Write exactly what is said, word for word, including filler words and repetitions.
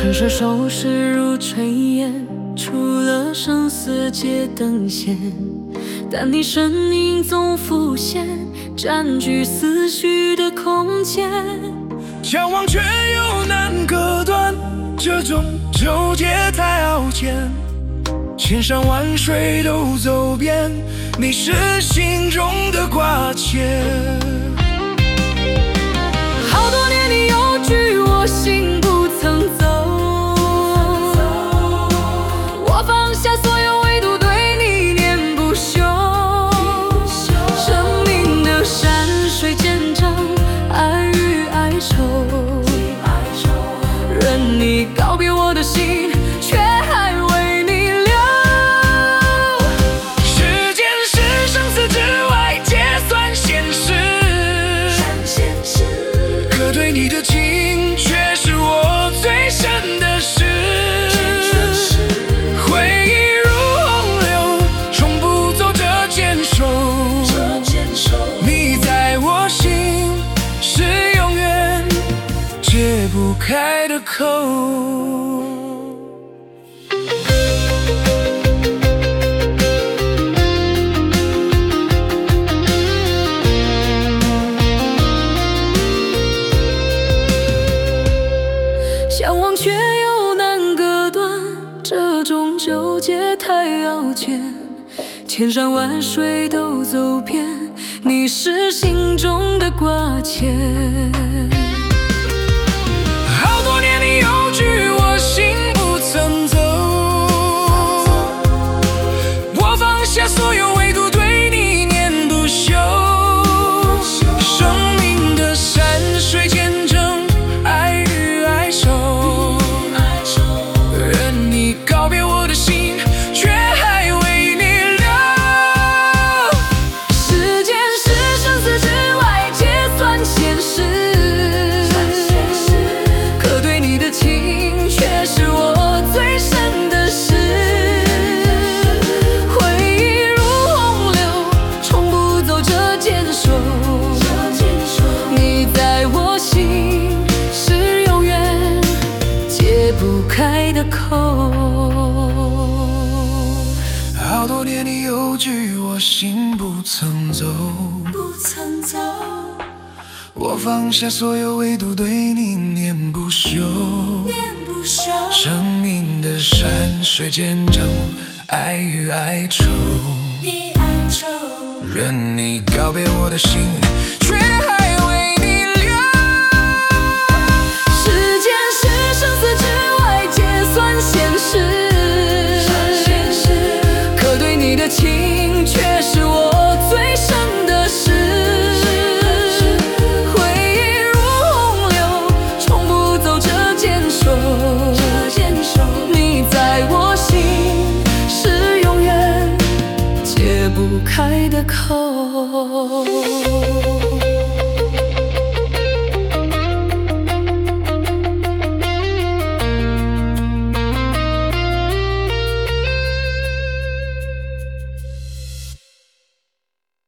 城市收拾如炊烟，除了生死皆等闲，但你身影总浮现，占据思绪的空间。 相望却又难割断，这种纠结太傲见。千山万水都走遍，你是心中的挂牵。 好多年你有句我心不曾走，我放下所有唯独对你念不休。生命的山水见证爱与哀愁，任你告别我的心，却还为你留。 时间是生死之外结算现实，可对你的情却是我最深的事。回忆如洪流，冲不走这坚守，你在我心是永远解不开的扣。 相望却又难割断，这种纠结太傲见。千山万水都走遍，你是心中的挂牵。 好多年你有句我心不曾走，我放下所有唯独对你念不休。生命的山水见证爱与哀愁，任你告别我的心，却还为你留。 时间是生死之外结算现实，可对你的情却是我最深的事。回忆如洪流，冲不走这坚守，你在我心是永远解不开的扣。 好多年你有句我心不曾走， 不曾走， 我放下所有唯独对你念不休。 念不休。 生命的山水见证爱与哀愁， 你哀愁， 任你告别我的心，却还为你留。 时间是生死之外结算现实，可对你的情却是我最深的事。回忆如洪流，冲不走这坚守，你在我心是永远解不开的扣。